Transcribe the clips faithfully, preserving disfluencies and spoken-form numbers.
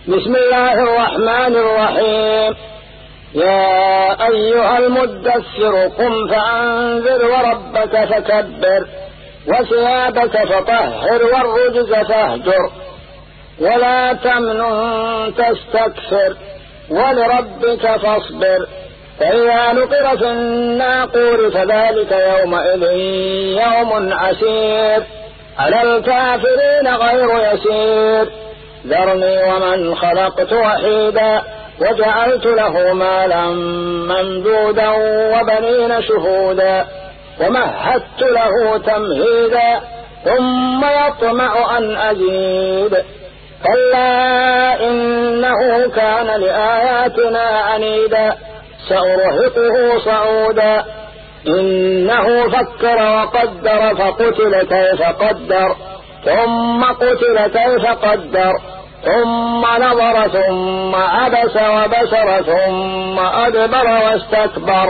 بسم الله الرحمن الرحيم. يا أيها المدثر قم فأنذر وربك فكبر وثيابك فطهر والرجز فاهجر ولا تمنن تستكثر ولربك فاصبر فإذا نقر في الناقور فذلك يومئذ يوم عسير على الكافرين غير يسير. ذرني ومن خلقت وحيدا وجعلت له مالا ممدودا وبنين شهودا ومهدت له تمهيدا ثم يطمع أن أزيد كلا إنه كان لآياتنا عنيدا سأرهقه صعودا إنه فكر وقدر فقتل كيف قدر ثم قتل كيف قدر ثم نظر ثم عبس وبسر ثم أدبر واستكبر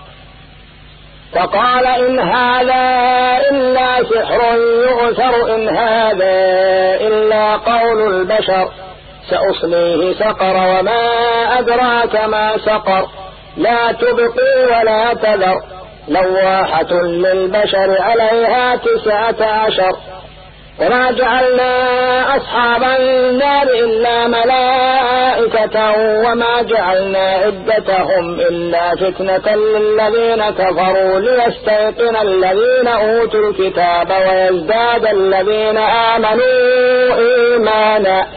فقال إن هذا إلا سحر يؤثر إن هذا إلا قول البشر سأصليه سقر وما أدراك ما سقر لا تبقي ولا تذر لواحة للبشر عليها تسعة عشر. وما جعلنا أصحاب النار إلا ملائكة وما جعلنا عدتهم إلا فتنة للذين كفروا ليستيقن الذين أوتوا الكتاب ويزداد الذين آمنوا إيمانا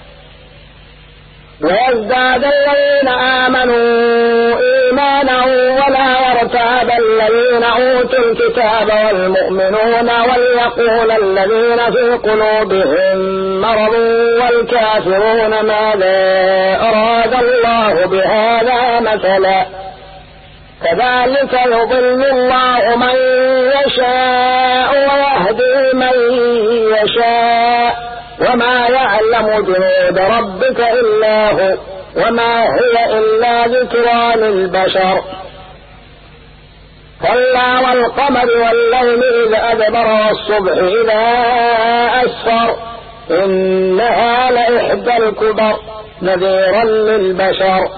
ويزداد الذين آمنوا إيمانا ولا يرتاب الذين أوتوا الكتاب والمؤمنون وليقول الذين في قلوبهم مرض والكافرون ماذا أراد الله بهذا مثلا كذلك يضل الله من يشاء ويهدي من يشاء وما يعلم جنود ربك إلا هو وما هي إلا ذكرى للبشر. كلا والقمر والليل إذ أدبر والصبح إذا أسفر إنها لإحدى الكبر نذيرا للبشر.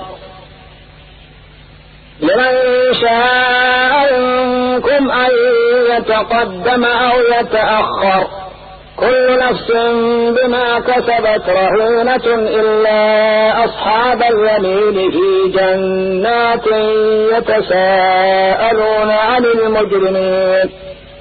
لمن شاء منكم أن يتقدم أو يتأخر كل نفس بما كسبت رهينة إلا أصحاب اليمين في جنات يتساءلون عن المجرمين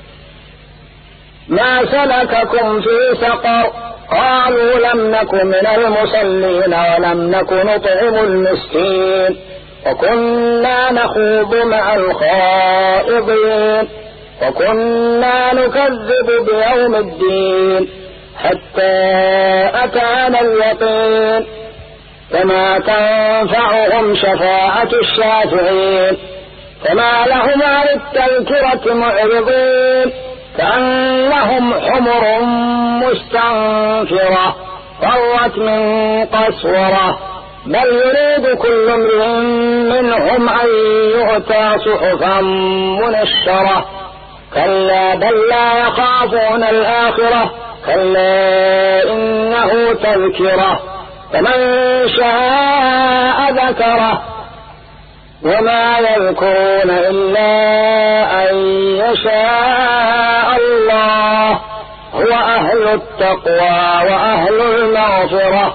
ما سلككم في سقر قالوا لم نك من المصلين ولم نك نطعم المسكين وكنا نخوض مع الخائضين وكنا نكذب بيوم الدين حتى أتانا اليقين فما تنفعهم شفاعة الشافعين فما لهم عن التذكرة معرضين كأنهم حمر مستنفرة فرت من قسورة بل يريد كل امرئ منهم أن يؤتى صحفا منشرة كلا بل لا يخافون الآخرة كلا إنه تذكرة فمن شاء ذكره وما يذكرون إلا أن يشاء الله هو أهل التقوى وأهل المغفرة